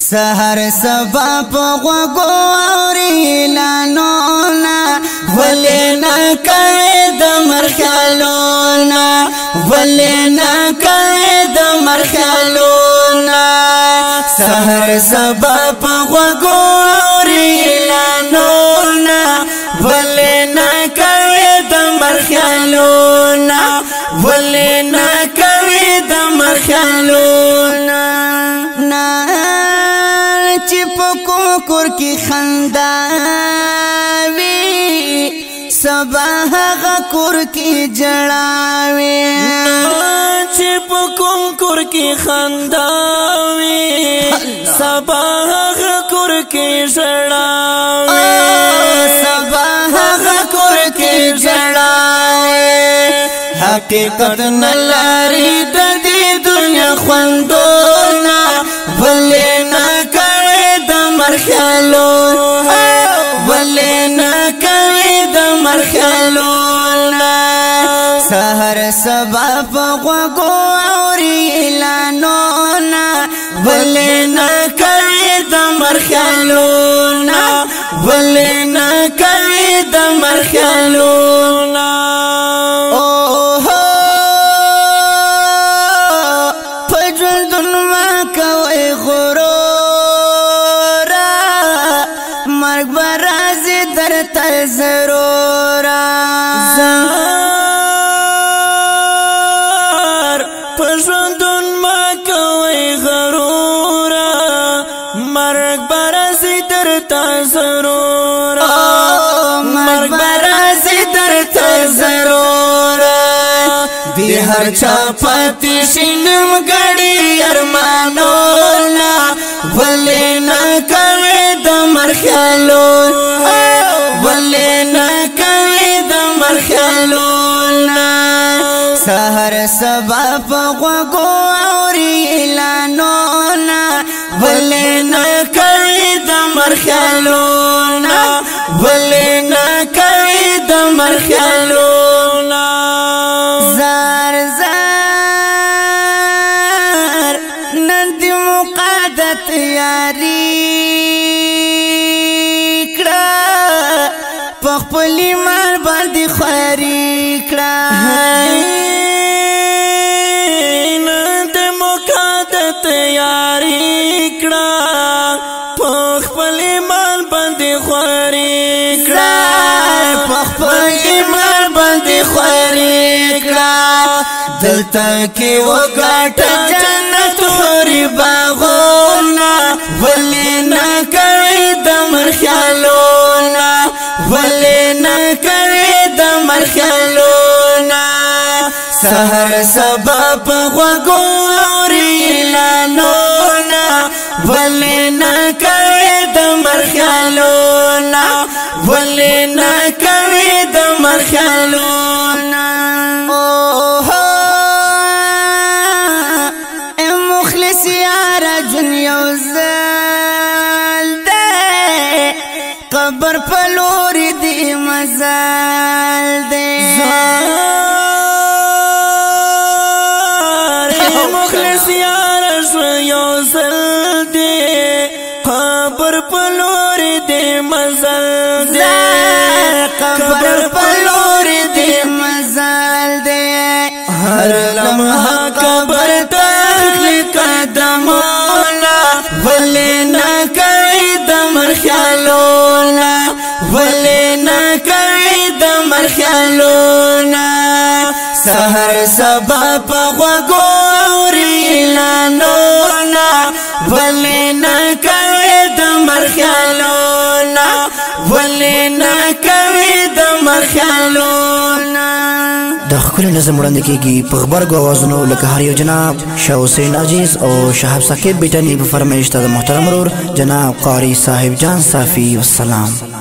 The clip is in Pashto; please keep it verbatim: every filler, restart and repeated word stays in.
سحر سبا په غوغوري لانونا ولنا کید مرخلونا ولنا کید مرخلونا سحر سبا په غوغوري لانونا ولنا کید مرخلونا ولنا کید مرخلونا کور کی خندا وی سبا هغه کور کی جړاوي چې په کوم کور کی خندا وی سبا هغه کور کی جړاوي سبا هغه کور کی جړاوي حقیقت نلاري د دې دنیا خوندونه ولنا مرخلونا ولنا کوي د مرخلونا سحر سبا په غوغوري لانونا ولنا کوي د مرخلونا ولنا کوي د مرخلونا ضرورا زار پژوندون ما کوي غرورا مرګ برازي درته ضرورا مرګ برازي درته ضرورا دی هر چا پاتې شینم غړي ارمانونا ولنا کوي د مرخلونا ولنا کوي د مرخلونا سحر سبا په غوغوري لانونا ولنا کوي د مرخلونا ولنا کوي د مرخلونا زار زار نن دی مقادت یاری خپل ایمان باندې خوري کړه نن د مقادت یاري کړه خپل ایمان باندې خوري کړه خپل ایمان باندې خوري کړه دلته کې وګټه جنت خوري باغونه ولنا کوي د مرخلونا ولنا کوي د مرخلونا سحر سبا په غوغوري لانونا ولنا کوي د مرخلونا ولنا کوي د مرخلونا او مخلص یار دنیا قبر پلور دی مزال دی زار مخلص یار یو زل دی قبر پلور دی مزال دی قبر پلور دی مزال دی هر لمحه قبر تخلی قدمونا ولنا کوي د مرخلونا ولنا کوي د مرخلونا سحر سبا په غوغوري لانونا ولنا کوي د مرخلونا ولنا کوي د مرخلونا د خپل نظم وړاندې کیږي په خبرګو اوازونو لکه هر یو جناب شاه حسین عزیز او شهاب ثاقب بیٹانی په فرمایش ته محترم ورور جناب قاری صاحب جان صافی والسلام.